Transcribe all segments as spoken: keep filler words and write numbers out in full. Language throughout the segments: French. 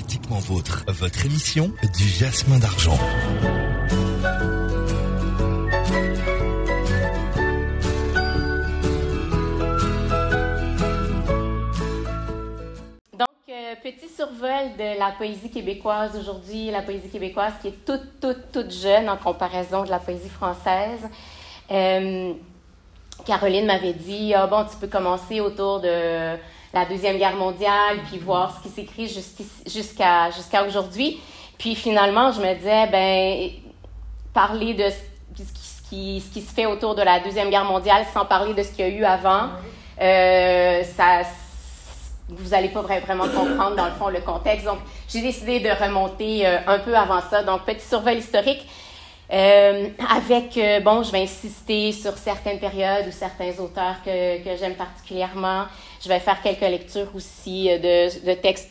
Authentiquement Vôtre, votre émission du jasmin d'argent. Donc, euh, petit survol de la poésie québécoise aujourd'hui, la poésie québécoise qui est toute, toute, toute jeune en comparaison de la poésie française. Euh, Caroline m'avait dit, ah bon, tu peux commencer autour de la Deuxième Guerre mondiale, puis voir ce qui s'écrit jusqu'à, jusqu'à aujourd'hui. Puis finalement, je me disais, ben, parler de ce qui, ce, qui, ce qui se fait autour de la Deuxième Guerre mondiale sans parler de ce qu'il y a eu avant, euh, ça, vous n'allez pas vraiment comprendre, dans le fond, le contexte. Donc, j'ai décidé de remonter euh, un peu avant ça. Donc, petit survol historique. Euh, avec, euh, bon, je vais insister sur certaines périodes ou certains auteurs que, que j'aime particulièrement. Je vais faire quelques lectures aussi de, de textes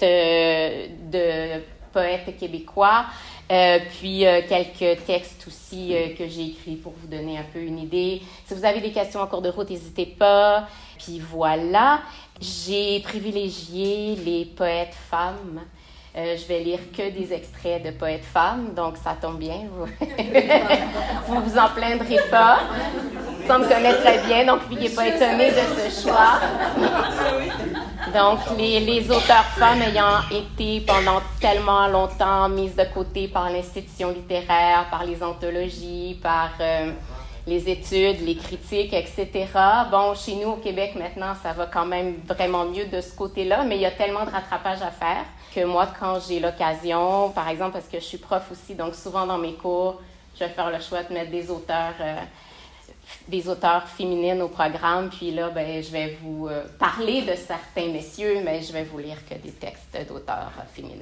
de poètes québécois, euh, puis euh, quelques textes aussi euh, que j'ai écrits pour vous donner un peu une idée. Si vous avez des questions en cours de route, n'hésitez pas. Puis voilà, j'ai privilégié les poètes femmes. Euh, je vais lire que des extraits de poètes femmes, donc ça tombe bien. Vous vous, vous en plaindrez pas. Ça me connaît très bien, donc n'ayez pas étonné de ce choix. Donc, les, les auteurs femmes ayant été pendant tellement longtemps mises de côté par l'institution littéraire, par les anthologies, par euh, les études, les critiques, et cetera. Bon, chez nous, au Québec, maintenant, ça va quand même vraiment mieux de ce côté-là, mais il y a tellement de rattrapage à faire que moi, quand j'ai l'occasion, par exemple, parce que je suis prof aussi, donc souvent dans mes cours, je vais faire le choix de mettre des auteurs, euh, des auteurs féminines au programme, puis là, ben, je vais vous euh, parler de certains messieurs, mais je vais vous lire que des textes d'auteurs euh, féminines.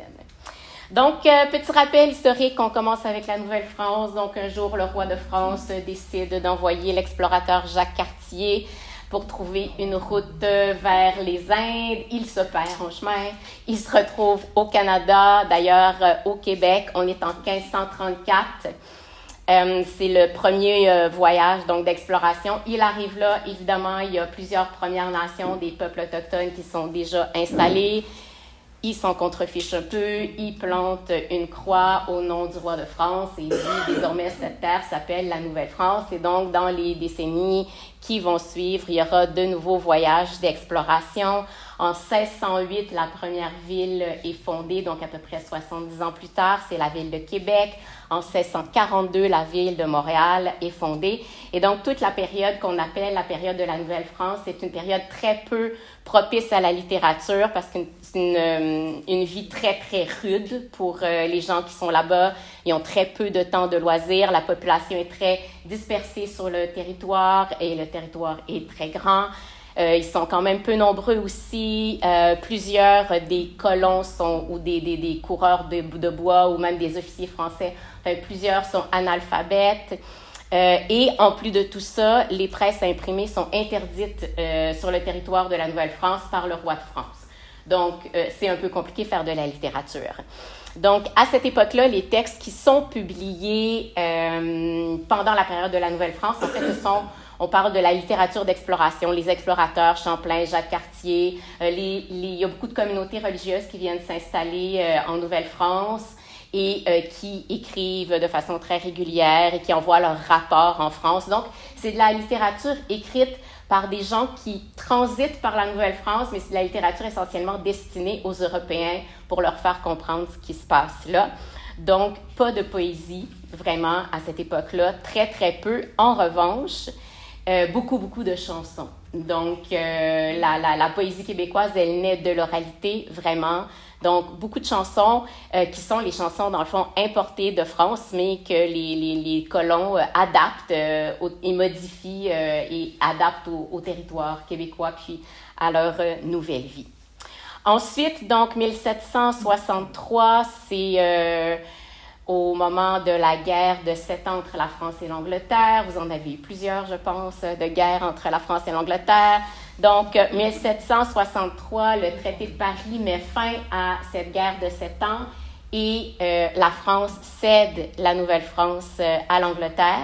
Donc, euh, petit rappel historique, on commence avec la Nouvelle-France. Donc, un jour, le roi de France décide d'envoyer l'explorateur Jacques Cartier pour trouver une route vers les Indes. Il se perd en chemin. Il se retrouve au Canada, d'ailleurs euh, au Québec. On est en quinze cent trente-quatre. Euh, c'est le premier euh, voyage donc d'exploration. Il arrive là, évidemment, il y a plusieurs Premières Nations, des peuples autochtones qui sont déjà installés. Il s'en contrefiche un peu, il plante une croix au nom du roi de France et il dit désormais cette terre s'appelle la Nouvelle-France. Et donc, dans les décennies qui vont suivre, il y aura de nouveaux voyages d'exploration. En seize cent huit, la première ville est fondée, donc à peu près soixante-dix ans plus tard, c'est la ville de Québec. En seize cent quarante-deux, la ville de Montréal est fondée. Et donc, toute la période qu'on appelle la période de la Nouvelle-France, c'est une période très peu propice à la littérature parce que c'est une, une vie très, très rude pour euh, les gens qui sont là-bas. Ils ont très peu de temps de loisirs. La population est très dispersée sur le territoire et le territoire est très grand. Euh, ils sont quand même peu nombreux aussi. Euh, plusieurs des colons sont, ou des, des, des coureurs de, de bois ou même des officiers français, enfin, plusieurs sont analphabètes. Euh, et en plus de tout ça, les presses imprimées sont interdites euh, sur le territoire de la Nouvelle-France par le roi de France. Donc, euh, c'est un peu compliqué de faire de la littérature. Donc, à cette époque-là, les textes qui sont publiés euh, pendant la période de la Nouvelle-France, en fait, ce sont, on parle de la littérature d'exploration, les explorateurs, Champlain, Jacques Cartier. Euh, les, les, il y a beaucoup de communautés religieuses qui viennent s'installer euh, en Nouvelle-France et euh, qui écrivent de façon très régulière et qui envoient leurs rapports en France. Donc, c'est de la littérature écrite par des gens qui transitent par la Nouvelle-France, mais c'est de la littérature essentiellement destinée aux Européens pour leur faire comprendre ce qui se passe là. Donc, pas de poésie, vraiment, à cette époque-là, très, très peu. En revanche, euh, beaucoup, beaucoup de chansons. Donc, euh, la, la, la poésie québécoise, elle naît de l'oralité, vraiment. Donc, beaucoup de chansons euh, qui sont les chansons, dans le fond, importées de France, mais que les, les, les colons euh, adaptent euh, au, et modifient euh, et adaptent au, au territoire québécois, puis à leur euh, nouvelle vie. Ensuite, donc, mille sept cent soixante-trois, c'est euh, au moment de la guerre de sept ans entre la France et l'Angleterre. Vous en avez eu plusieurs, je pense, de guerres entre la France et l'Angleterre. Donc, mille sept cent soixante-trois, le traité de Paris met fin à cette guerre de sept ans et euh, la France cède la Nouvelle-France euh, à l'Angleterre.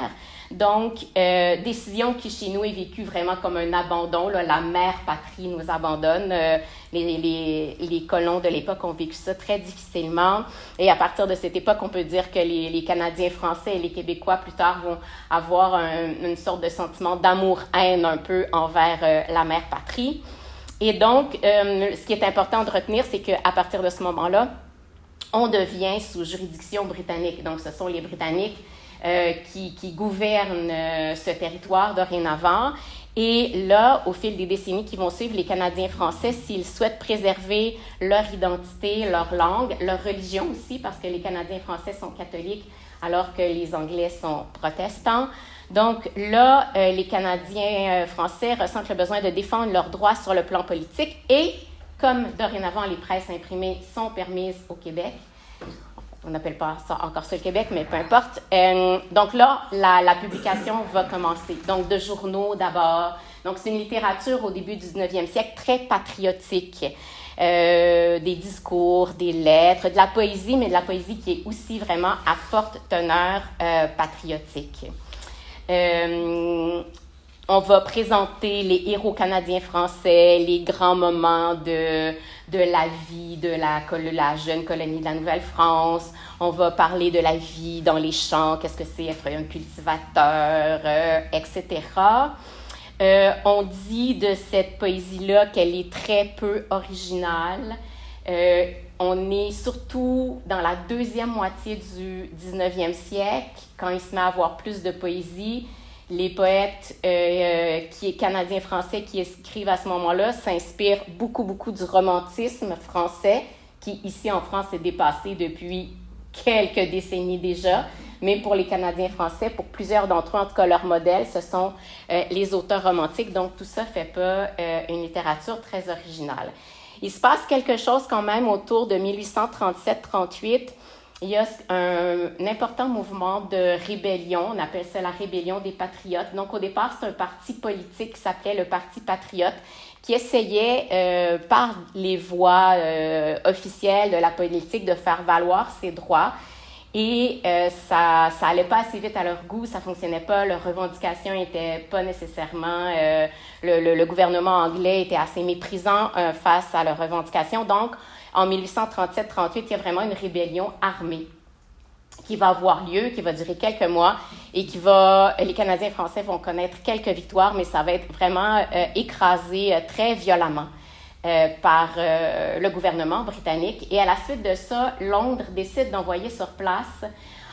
Donc, euh, décision qui chez nous est vécue vraiment comme un abandon. Là, la mère patrie nous abandonne. Euh, les, les, les colons de l'époque ont vécu ça très difficilement. Et à partir de cette époque, on peut dire que les, les Canadiens français et les Québécois, plus tard, vont avoir un, une sorte de sentiment d'amour-haine un peu envers euh, la mère patrie. Et donc, euh, ce qui est important de retenir, c'est qu'à partir de ce moment-là, on devient sous juridiction britannique. Donc, ce sont les Britanniques euh, qui, qui gouvernent euh, ce territoire dorénavant. Et là, au fil des décennies qui vont suivre, les Canadiens français, s'ils souhaitent préserver leur identité, leur langue, leur religion aussi, parce que les Canadiens français sont catholiques alors que les Anglais sont protestants. Donc là, euh, les Canadiens euh, français ressentent le besoin de défendre leurs droits sur le plan politique et, comme dorénavant les presses imprimées sont permises au Québec, on n'appelle pas ça encore ça le Québec, mais peu importe. Euh, donc là, la, la publication va commencer. Donc de journaux d'abord. Donc c'est une littérature au début du dix-neuvième siècle très patriotique. Euh, des discours, des lettres, de la poésie, mais de la poésie qui est aussi vraiment à forte teneur euh, patriotique. Euh, on va présenter les héros canadiens français, les grands moments de, de la vie de la, la jeune colonie de la Nouvelle-France. On va parler de la vie dans les champs, qu'est-ce que c'est être un cultivateur, euh, et cetera. Euh, on dit de cette poésie-là qu'elle est très peu originale. Euh, on est surtout dans la deuxième moitié du dix-neuvième siècle, quand il se met à avoir plus de poésie. Les poètes euh, qui, canadiens-français qui écrivent à ce moment-là s'inspirent beaucoup, beaucoup du romantisme français, qui ici en France est dépassé depuis quelques décennies déjà. Mais pour les Canadiens français, pour plusieurs d'entre eux, en tout cas leur modèle, ce sont euh, les auteurs romantiques. Donc tout ça ne fait pas euh, une littérature très originale. Il se passe quelque chose quand même autour de mille huit cent trente-sept trente-huit. Il y a un, un important mouvement de rébellion, on appelle ça la rébellion des patriotes. Donc au départ, c'est un parti politique qui s'appelait le Parti patriote, qui essayait euh, par les voies euh, officielles de la politique de faire valoir ses droits. Et euh, ça ça allait pas assez vite à leur goût, ça fonctionnait pas, leurs revendications étaient pas nécessairement... Euh, le, le, le gouvernement anglais était assez méprisant euh, face à leurs revendications. Donc, en mille huit cent trente-sept trente-huit, il y a vraiment une rébellion armée qui va avoir lieu, qui va durer quelques mois et qui va... Les Canadiens français vont connaître quelques victoires, mais ça va être vraiment euh, écrasé euh, très violemment. Euh, par euh, le gouvernement britannique. Et à la suite de ça, Londres décide d'envoyer sur place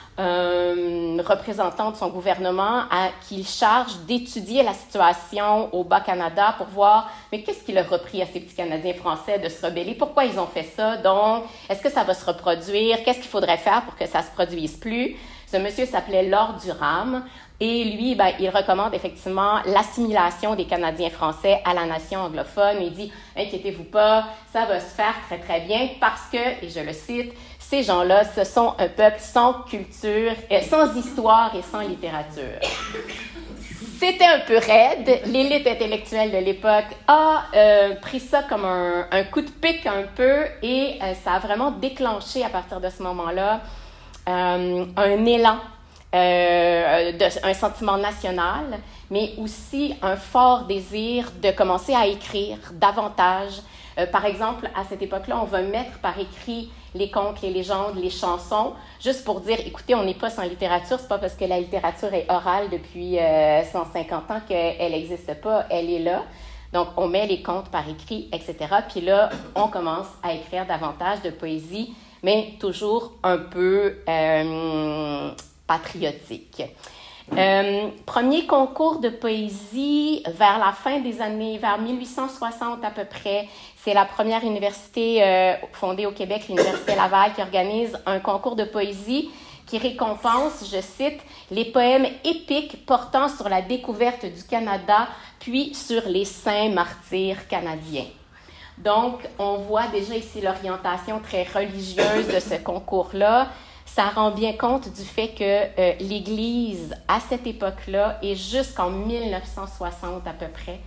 un représentant de son gouvernement à, qui charge d'étudier la situation au Bas-Canada pour voir, mais qu'est-ce qui leur a pris à ces petits Canadiens français de se rebeller? Pourquoi ils ont fait ça? Donc, est-ce que ça va se reproduire? Qu'est-ce qu'il faudrait faire pour que ça se produise plus? Ce monsieur s'appelait Lord Durham. Et lui, ben, il recommande effectivement l'assimilation des Canadiens français à la nation anglophone. Il dit, inquiétez-vous pas, ça va se faire très, très bien parce que, et je le cite, ces gens-là, ce sont un peuple sans culture, sans histoire et sans littérature. C'était un peu raide. L'élite intellectuelle de l'époque a euh, pris ça comme un, un coup de pic un peu et euh, ça a vraiment déclenché à partir de ce moment-là euh, un élan. Euh, de, un sentiment national, mais aussi un fort désir de commencer à écrire davantage. Euh, par exemple, à cette époque-là, on va mettre par écrit les contes, les légendes, les chansons, juste pour dire, écoutez, on n'est pas sans littérature, c'est pas parce que la littérature est orale depuis euh, cent cinquante ans qu'elle n'existe pas, elle est là. Donc, on met les contes par écrit, et cetera. Puis là, on commence à écrire davantage de poésie, mais toujours un peu... Euh, patriotique. Euh, premier concours de poésie vers la fin des années, vers mille huit cent soixante à peu près. C'est la première université euh, fondée au Québec, l'Université Laval, qui organise un concours de poésie qui récompense, je cite, les poèmes épiques portant sur la découverte du Canada, puis sur les saints martyrs canadiens. Donc, on voit déjà ici l'orientation très religieuse de ce concours-là. Ça rend bien compte du fait que euh, l'Église, à cette époque-là, et jusqu'en mille neuf cent soixante à peu près,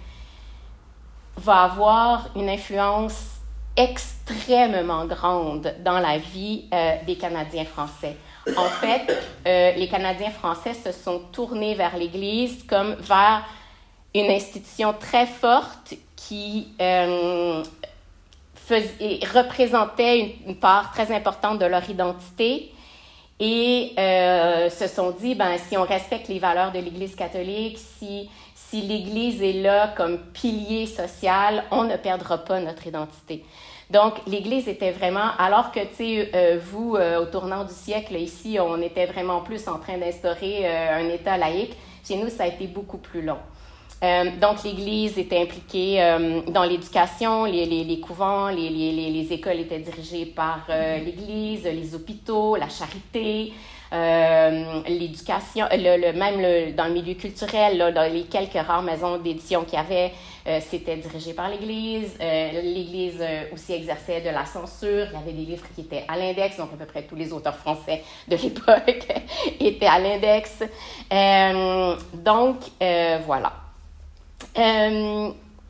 va avoir une influence extrêmement grande dans la vie euh, des Canadiens français. En fait, euh, les Canadiens français se sont tournés vers l'Église comme vers une institution très forte qui euh, faisait, représentait une, une part très importante de leur identité et euh, se sont dit, ben, si on respecte les valeurs de l'Église catholique, si, si l'Église est là comme pilier social, on ne perdra pas notre identité. Donc, l'Église était vraiment, alors que, tu sais, euh, vous, euh, au tournant du siècle, ici, on était vraiment plus en train d'instaurer euh, un État laïque. Chez nous, ça a été beaucoup plus long. Euh, donc, l'Église était impliquée euh, dans l'éducation, les, les, les couvents, les, les, les écoles étaient dirigées par euh, l'Église, les hôpitaux, la charité, euh, l'éducation, le, le, même le, dans le milieu culturel, là, dans les quelques rares maisons d'édition qu'il y avait, euh, c'était dirigé par l'Église. Euh, L'Église euh, aussi exerçait de la censure. Il y avait des livres qui étaient à l'index, donc à peu près tous les auteurs français de l'époque étaient à l'index. Euh, donc, euh, voilà. Euh,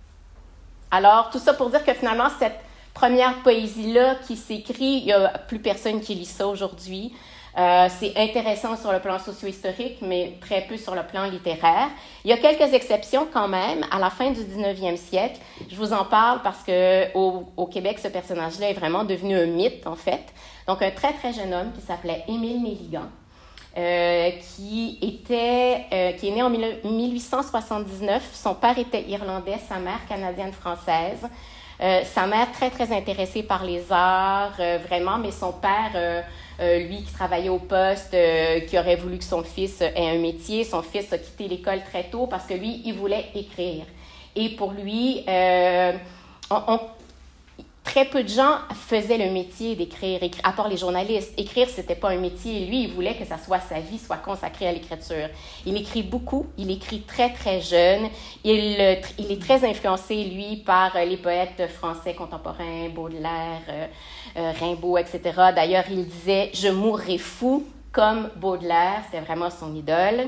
alors, tout ça pour dire que finalement, cette première poésie-là qui s'écrit, il n'y a plus personne qui lit ça aujourd'hui. Euh, c'est intéressant sur le plan socio-historique, mais très peu sur le plan littéraire. Il y a quelques exceptions quand même. À la fin du dix-neuvième siècle, je vous en parle parce qu'au au Québec, ce personnage-là est vraiment devenu un mythe, en fait. Donc, un très, très jeune homme qui s'appelait Émile Nelligan, euh, qui, était, euh, qui est né en mille huit cent soixante-dix-neuf. Son père était irlandais, sa mère canadienne-française. Euh, sa mère, très, très intéressée par les arts, euh, vraiment, mais son père... Euh, Euh, lui qui travaillait au poste, euh, qui aurait voulu que son fils ait un métier. Son fils a quitté l'école très tôt parce que lui, il voulait écrire. Et pour lui, euh, on, on, très peu de gens faisaient le métier d'écrire, à part les journalistes. Écrire, c'était pas un métier. Lui, il voulait que ça soit sa vie, soit consacrée à l'écriture. Il écrit beaucoup, il écrit très, très jeune. Il, il est très influencé, lui, par les poètes français contemporains, Baudelaire, euh, euh, Rimbaud, et cetera. D'ailleurs, il disait « Je mourrai fou » comme Baudelaire. C'était vraiment son idole.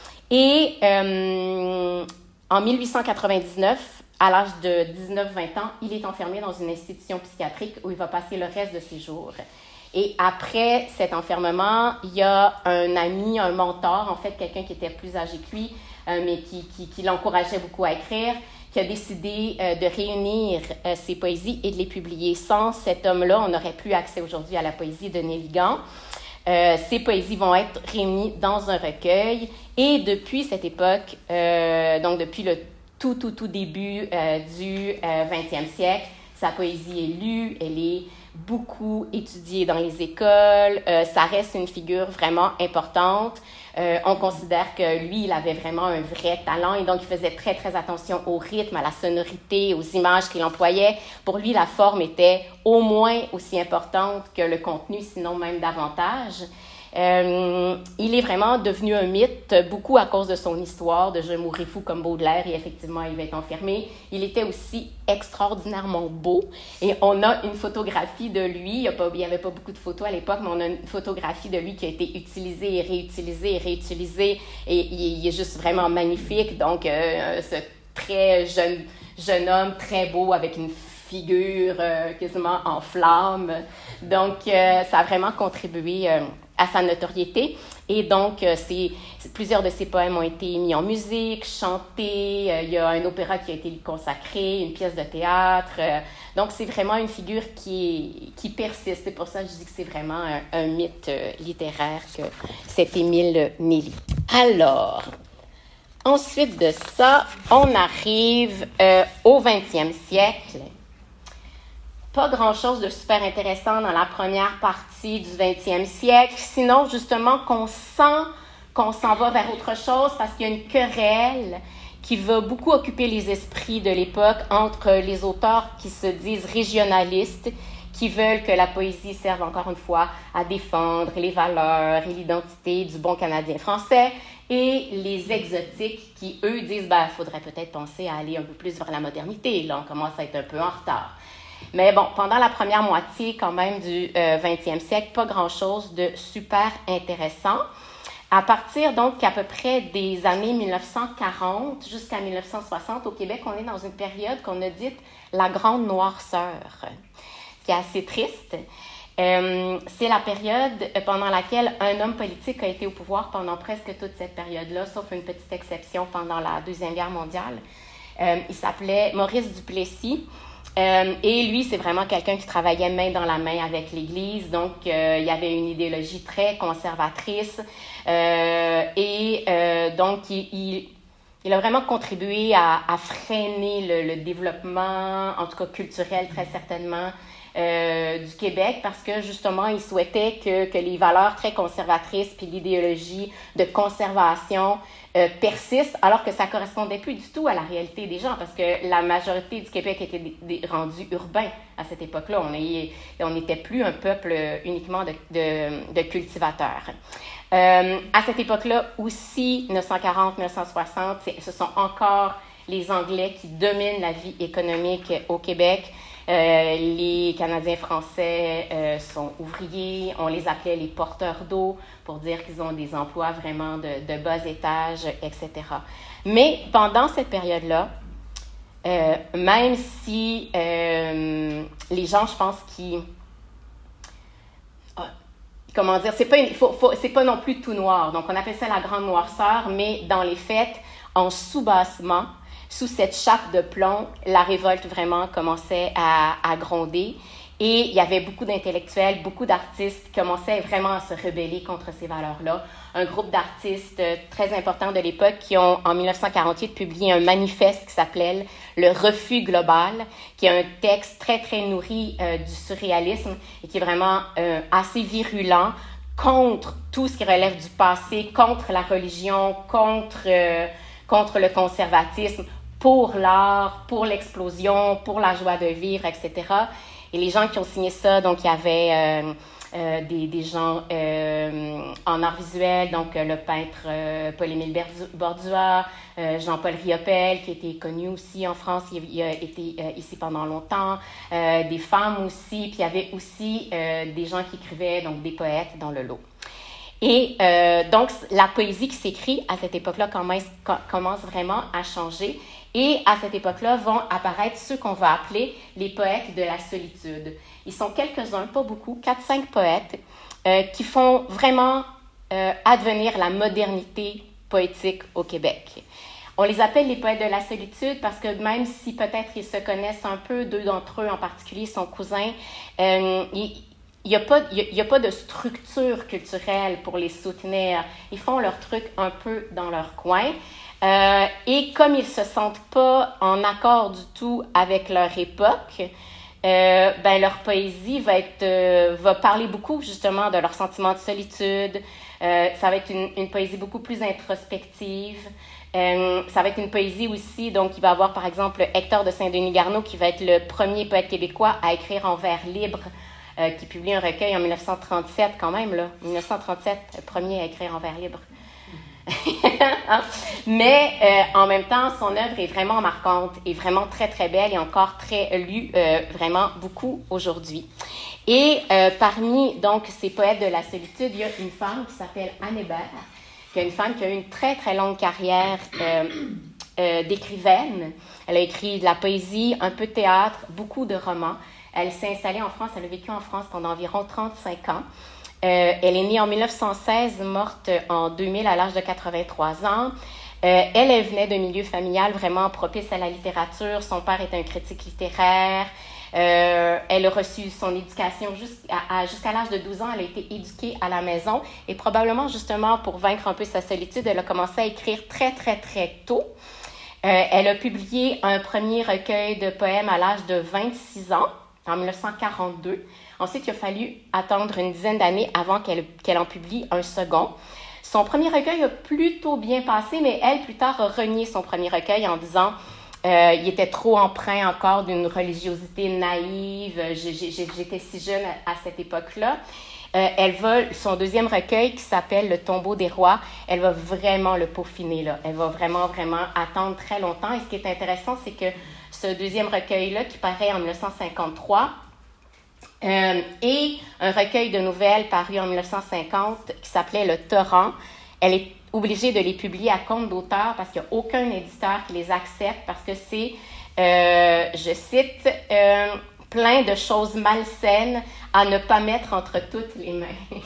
Et euh, en mille huit cent quatre-vingt-dix-neuf, à l'âge de dix-neuf vingt ans, il est enfermé dans une institution psychiatrique où il va passer le reste de ses jours. Et après cet enfermement, il y a un ami, un mentor, en fait, quelqu'un qui était plus âgé que lui, euh, mais qui, qui, qui l'encourageait beaucoup à écrire, qui a décidé euh, de réunir euh, ses poésies et de les publier. Sans cet homme-là, on n'aurait plus accès aujourd'hui à la poésie de Nelligan. Euh, ces poésies vont être réunies dans un recueil. Et depuis cette époque, euh, donc depuis le tout, tout, tout début euh, du euh, vingtième siècle, sa poésie est lue, elle est beaucoup étudiée dans les écoles. Euh, ça reste une figure vraiment importante. Euh, on considère que lui, il avait vraiment un vrai talent et donc il faisait très, très attention au rythme, à la sonorité, aux images qu'il employait. Pour lui, la forme était au moins aussi importante que le contenu, sinon même davantage. Euh, il est vraiment devenu un mythe, beaucoup à cause de son histoire de « Je mourrai fou » comme Baudelaire, et effectivement, il va être enfermé. Il était aussi extraordinairement beau, et on a une photographie de lui, il n'y avait pas beaucoup de photos à l'époque, mais on a une photographie de lui qui a été utilisée et réutilisée et réutilisée, et il, il est juste vraiment magnifique. Donc, euh, ce très jeune, jeune homme, très beau, avec une figure euh, quasiment en flammes. Donc, euh, ça a vraiment contribué euh, à sa notoriété. Et donc, euh, c'est, plusieurs de ses poèmes ont été mis en musique, chantés. Euh, il y a un opéra qui a été consacré, une pièce de théâtre. Euh, donc, c'est vraiment une figure qui, qui persiste. C'est pour ça que je dis que c'est vraiment un, un mythe euh, littéraire que cet Émile Nelligan. Alors, ensuite de ça, on arrive euh, au vingtième siècle. Pas grand-chose de super intéressant dans la première partie du vingtième siècle, sinon justement qu'on sent qu'on s'en va vers autre chose parce qu'il y a une querelle qui va beaucoup occuper les esprits de l'époque entre les auteurs qui se disent régionalistes, qui veulent que la poésie serve encore une fois à défendre les valeurs et l'identité du bon Canadien français, et les exotiques qui, eux, disent ben, « il faudrait peut-être penser à aller un peu plus vers la modernité, là, on commence à être un peu en retard ». Mais bon, pendant la première moitié quand même du euh, vingtième siècle, pas grand-chose de super intéressant. À partir donc à peu près des années mille neuf cent quarante jusqu'à mille neuf cent soixante, au Québec, on est dans une période qu'on a dite la Grande Noirceur, qui est assez triste. Euh, c'est la période pendant laquelle un homme politique a été au pouvoir pendant presque toute cette période-là, sauf une petite exception pendant la Deuxième Guerre mondiale. Euh, il s'appelait Maurice Duplessis. Euh, et lui, c'est vraiment quelqu'un qui travaillait main dans la main avec l'Église. Donc, euh, il y avait une idéologie très conservatrice. Euh, et euh, donc, il, il, il a vraiment contribué à, à freiner le, le développement, en tout cas culturel très certainement, euh, du Québec parce que justement, il souhaitait que, que les valeurs très conservatrices puis l'idéologie de conservation Euh, persiste, alors que ça correspondait plus du tout à la réalité des gens, parce que la majorité du Québec était des, des, rendue urbain à cette époque-là. On n'était plus un peuple uniquement de, de, de cultivateurs. Euh, à cette époque-là aussi, mille neuf cent quarante, mille neuf cent soixante, ce sont encore les Anglais qui dominent la vie économique au Québec. Euh, les Canadiens français euh, sont ouvriers, on les appelait les porteurs d'eau pour dire qu'ils ont des emplois vraiment de, de bas étage, et cetera. Mais pendant cette période-là, euh, même si euh, les gens, je pense, qui... Comment dire, c'est pas, une, faut, faut, c'est pas non plus tout noir. Donc, on appelle ça la grande noirceur, mais dans les faits, en sous-bassement, sous cette chape de plomb, la révolte vraiment commençait à, à gronder. Et il y avait beaucoup d'intellectuels, beaucoup d'artistes qui commençaient vraiment à se rebeller contre ces valeurs-là. Un groupe d'artistes très importants de l'époque qui ont, en mille neuf cent quarante-huit, publié un manifeste qui s'appelait « Le refus global », qui est un texte très, très nourri euh, du surréalisme et qui est vraiment euh, assez virulent contre tout ce qui relève du passé, contre la religion, contre, euh, contre le conservatisme, pour l'art, pour l'explosion, pour la joie de vivre, et cetera. Et les gens qui ont signé ça, donc il y avait euh, euh, des, des gens euh, en art visuel, donc euh, le peintre euh, Paul-Émile Bordua, euh, Jean-Paul Riopelle, qui était connu aussi en France, il, il a été euh, ici pendant longtemps, euh, des femmes aussi, puis il y avait aussi euh, des gens qui écrivaient, donc des poètes dans le lot. Et euh, donc, la poésie qui s'écrit à cette époque-là commence, commence vraiment à changer. Et à cette époque-là vont apparaître ceux qu'on va appeler les poètes de la solitude. Ils sont quelques-uns, pas beaucoup, quatre cinq poètes euh, qui font vraiment euh, advenir la modernité poétique au Québec. On les appelle les poètes de la solitude parce que même si peut-être ils se connaissent un peu, deux d'entre eux en particulier sont cousins, euh, ils, il n'y a, a pas de structure culturelle pour les soutenir. Ils font leur truc un peu dans leur coin. Euh, et comme ils ne se sentent pas en accord du tout avec leur époque, euh, ben leur poésie va, être, euh, va parler beaucoup justement de leur sentiment de solitude. Euh, ça va être une, une poésie beaucoup plus introspective. Euh, ça va être une poésie aussi, donc il va y avoir par exemple Hector de Saint-Denis-Garneau qui va être le premier poète québécois à écrire en vers libre, euh, qui publie un recueil en dix-neuf cent trente-sept quand même, là. dix-neuf cent trente-sept, le premier à écrire en vers libre. Mais euh, en même temps, son œuvre est vraiment marquante et vraiment très, très belle et encore très lue euh, vraiment beaucoup aujourd'hui. Et euh, parmi donc ces poètes de la solitude, il y a une femme qui s'appelle Anne Hébert, qui est une femme qui a eu une très, très longue carrière euh, euh, d'écrivaine. Elle a écrit de la poésie, un peu de théâtre, beaucoup de romans. Elle s'est installée en France, elle a vécu en France pendant environ trente-cinq ans. Euh, elle est née en dix-neuf cent seize, morte en deux mille à l'âge de quatre-vingt-trois ans. Euh, elle, elle venait d'un milieu familial vraiment propice à la littérature. Son père était un critique littéraire. Euh, elle a reçu son éducation jusqu'à, jusqu'à l'âge de douze ans. Elle a été éduquée à la maison et probablement justement pour vaincre un peu sa solitude, elle a commencé à écrire très, très, très tôt. Euh, elle a publié un premier recueil de poèmes à l'âge de vingt-six ans, en dix-neuf cent quarante-deux. Ensuite, il a fallu attendre une dizaine d'années avant qu'elle, qu'elle en publie un second. Son premier recueil a plutôt bien passé, mais elle, plus tard, a renié son premier recueil en disant euh, il était trop empreint encore d'une religiosité naïve. J'ai, j'ai, j'étais si jeune à, à cette époque-là. Euh, elle va, son deuxième recueil, qui s'appelle Le tombeau des rois, elle va vraiment le peaufiner, là. Elle va vraiment, vraiment attendre très longtemps. Et ce qui est intéressant, c'est que ce deuxième recueil-là, qui paraît en dix-neuf cent cinquante-trois, Euh, et un recueil de nouvelles paru en dix-neuf cent cinquante qui s'appelait Le Torrent. Elle est obligée de les publier à compte d'auteur parce qu'il n'y a aucun éditeur qui les accepte parce que c'est, euh, je cite, euh, plein de choses malsaines à ne pas mettre entre toutes les mains.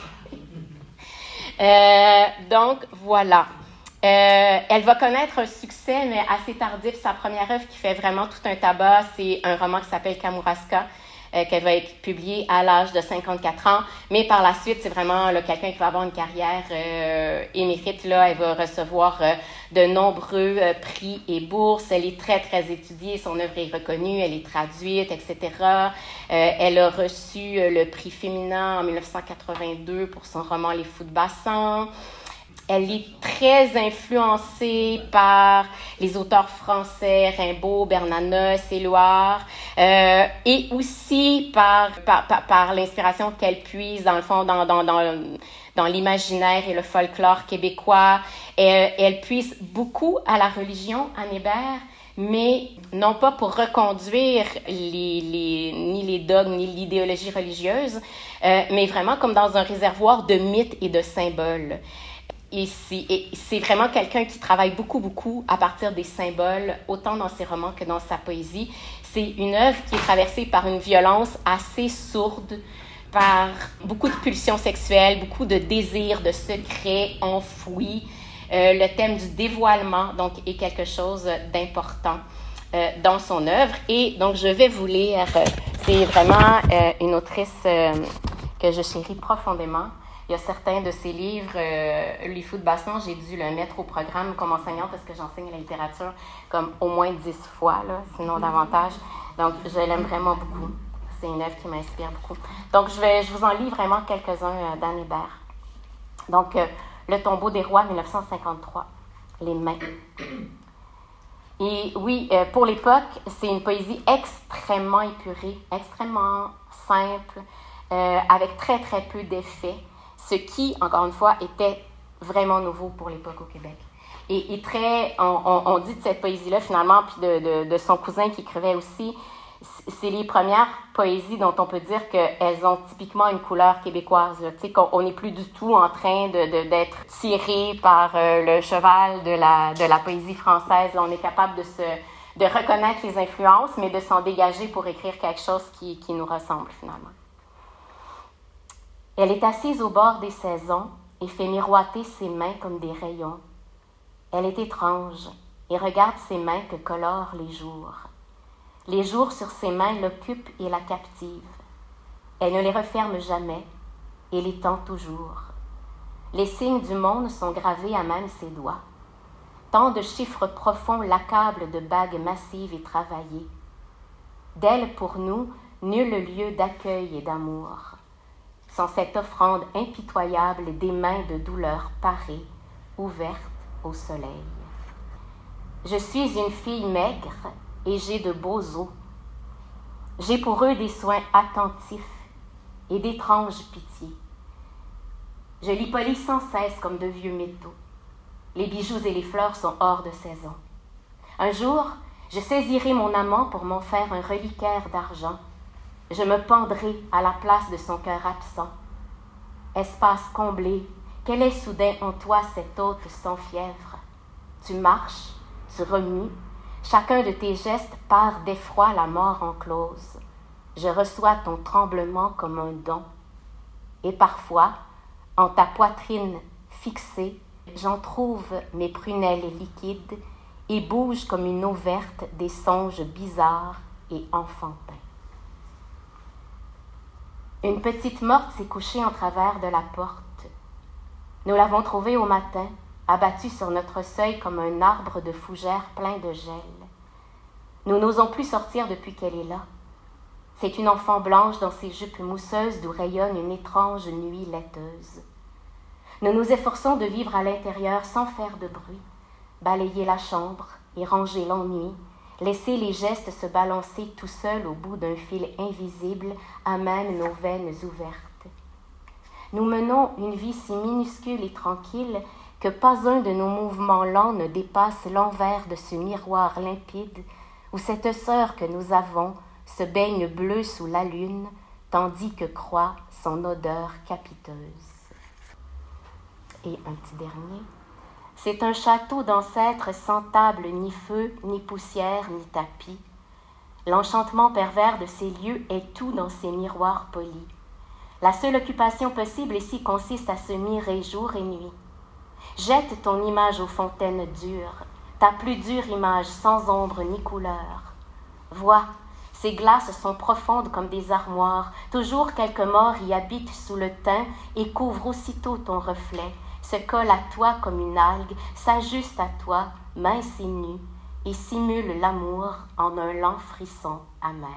euh, donc, voilà. Euh, elle va connaître un succès, mais assez tardif. Sa première œuvre qui fait vraiment tout un tabac, c'est un roman qui s'appelle Kamouraska, euh, qu'elle va publier à l'âge de cinquante-quatre ans. Mais par la suite, c'est vraiment là, quelqu'un qui va avoir une carrière euh, émérite. Là, elle va recevoir euh, de nombreux euh, prix et bourses. Elle est très, très étudiée. Son œuvre est reconnue. Elle est traduite, et cetera. Euh, elle a reçu euh, le prix féminin en dix-neuf cent quatre-vingt-deux pour son roman Les Fous de Bassan. Elle est très influencée par les auteurs français, Rimbaud, Bernanos, Éluard, euh, et aussi par, par, par, par l'inspiration qu'elle puise, dans le fond, dans, dans, dans, dans l'imaginaire et le folklore québécois. Elle, elle puise beaucoup à la religion, Anne Hébert, mais non pas pour reconduire les, les, ni les dogmes, ni l'idéologie religieuse, euh, mais vraiment comme dans un réservoir de mythes et de symboles. Et c'est, et c'est vraiment quelqu'un qui travaille beaucoup, beaucoup à partir des symboles, autant dans ses romans que dans sa poésie. C'est une œuvre qui est traversée par une violence assez sourde, par beaucoup de pulsions sexuelles, beaucoup de désirs, de secrets enfouis. Euh, le thème du dévoilement, donc, est quelque chose d'important euh, dans son œuvre. Et donc, je vais vous lire. Euh, c'est vraiment euh, une autrice euh, que je chéris profondément. Il y a certains de ses livres, euh, Les Fous de Bassan, j'ai dû le mettre au programme comme enseignante parce que j'enseigne la littérature comme au moins dix fois, là, sinon davantage. Donc, je l'aime vraiment beaucoup. C'est une œuvre qui m'inspire beaucoup. Donc, je, vais, je vous en lis vraiment quelques-uns euh, d'Anne Hébert. Donc, euh, Le tombeau des rois, dix-neuf cent cinquante-trois. Les mains. Et oui, euh, pour l'époque, c'est une poésie extrêmement épurée, extrêmement simple, euh, avec très, très peu d'effets. Ce qui, encore une fois, était vraiment nouveau pour l'époque au Québec. Et, et très, on, on, on dit de cette poésie-là, finalement, puis de, de, de son cousin qui écrivait aussi, c'est les premières poésies dont on peut dire qu'elles ont typiquement une couleur québécoise. Tu sais, qu'on n'est plus du tout en train de, de, d'être tiré par euh, le cheval de la, de la poésie française. Là, on est capable de, se, de reconnaître les influences, mais de s'en dégager pour écrire quelque chose qui, qui nous ressemble, finalement. Elle est assise au bord des saisons et fait miroiter ses mains comme des rayons. Elle est étrange et regarde ses mains que colorent les jours. Les jours sur ses mains l'occupent et la captivent. Elle ne les referme jamais et les tend toujours. Les signes du monde sont gravés à même ses doigts. Tant de chiffres profonds l'accablent de bagues massives et travaillées. D'elle, pour nous, nul lieu d'accueil et d'amour. Sans cette offrande impitoyable des mains de douleur parées, ouvertes au soleil. Je suis une fille maigre et j'ai de beaux os. J'ai pour eux des soins attentifs et d'étranges pitiés. Je les polis sans cesse comme de vieux métaux. Les bijoux et les fleurs sont hors de saison. Un jour, je saisirai mon amant pour m'en faire un reliquaire d'argent. Je me pendrai à la place de son cœur absent. Espace comblé, quel est soudain en toi cet hôte sans fièvre? Tu marches, tu remues, chacun de tes gestes part d'effroi la mort enclose. Je reçois ton tremblement comme un don. Et parfois, en ta poitrine fixée, j'en trouve mes prunelles liquides et bouge comme une eau verte des songes bizarres et enfantins. Une petite morte s'est couchée en travers de la porte. Nous l'avons trouvée au matin, abattue sur notre seuil comme un arbre de fougères plein de gel. Nous n'osons plus sortir depuis qu'elle est là. C'est une enfant blanche dans ses jupes mousseuses d'où rayonne une étrange nuit laiteuse. Nous nous efforçons de vivre à l'intérieur sans faire de bruit, balayer la chambre et ranger l'ennui, laisser les gestes se balancer tout seuls au bout d'un fil invisible à même nos veines ouvertes. Nous menons une vie si minuscule et tranquille que pas un de nos mouvements lents ne dépasse l'envers de ce miroir limpide où cette sœur que nous avons se baigne bleue sous la lune, tandis que croît son odeur capiteuse. Et un petit dernier. C'est un château d'ancêtres sans table, ni feu, ni poussière, ni tapis. L'enchantement pervers de ces lieux est tout dans ces miroirs polis. La seule occupation possible ici consiste à se mirer jour et nuit. Jette ton image aux fontaines dures, ta plus dure image sans ombre ni couleur. Vois, ces glaces sont profondes comme des armoires, toujours quelque mort y habite sous le tain et couvre aussitôt ton reflet, se colle à toi comme une algue, s'ajuste à toi, mince et nue, et simule l'amour en un lent frisson amer.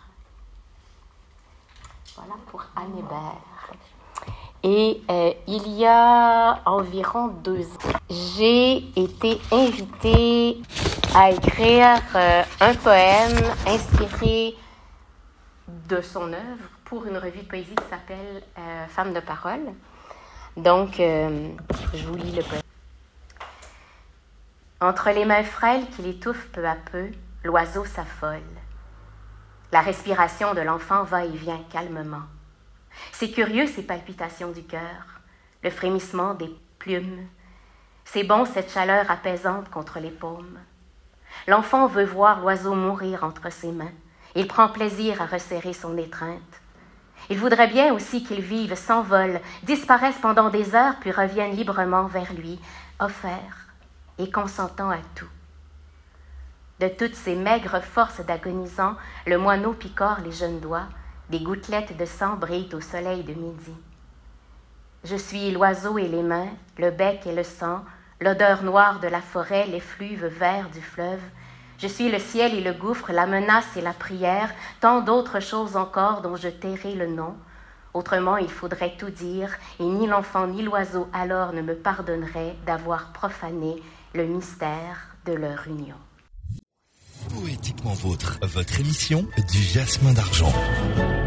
Voilà pour Anne Hébert. Et euh, il y a environ deux ans, j'ai été invitée à écrire euh, un poème inspiré de son œuvre pour une revue de poésie qui s'appelle euh, Femmes de parole. Donc, euh, je vous lis le poème. Entre les mains frêles qui l'étouffent peu à peu, l'oiseau s'affole. La respiration de l'enfant va et vient calmement. C'est curieux ces palpitations du cœur, le frémissement des plumes. C'est bon cette chaleur apaisante contre les paumes. L'enfant veut voir l'oiseau mourir entre ses mains. Il prend plaisir à resserrer son étreinte. Il voudrait bien aussi qu'il vive, s'envole, disparaisse pendant des heures, puis revienne librement vers lui, offert et consentant à tout. De toutes ces maigres forces d'agonisant, le moineau picore les jeunes doigts, des gouttelettes de sang brillent au soleil de midi. Je suis l'oiseau et les mains, le bec et le sang, l'odeur noire de la forêt, l'effluve vert du fleuve. Je suis le ciel et le gouffre, la menace et la prière, tant d'autres choses encore dont je tairai le nom. Autrement, il faudrait tout dire, et ni l'enfant ni l'oiseau alors ne me pardonneraient d'avoir profané le mystère de leur union. Poétiquement vôtre, votre émission du jasmin d'argent.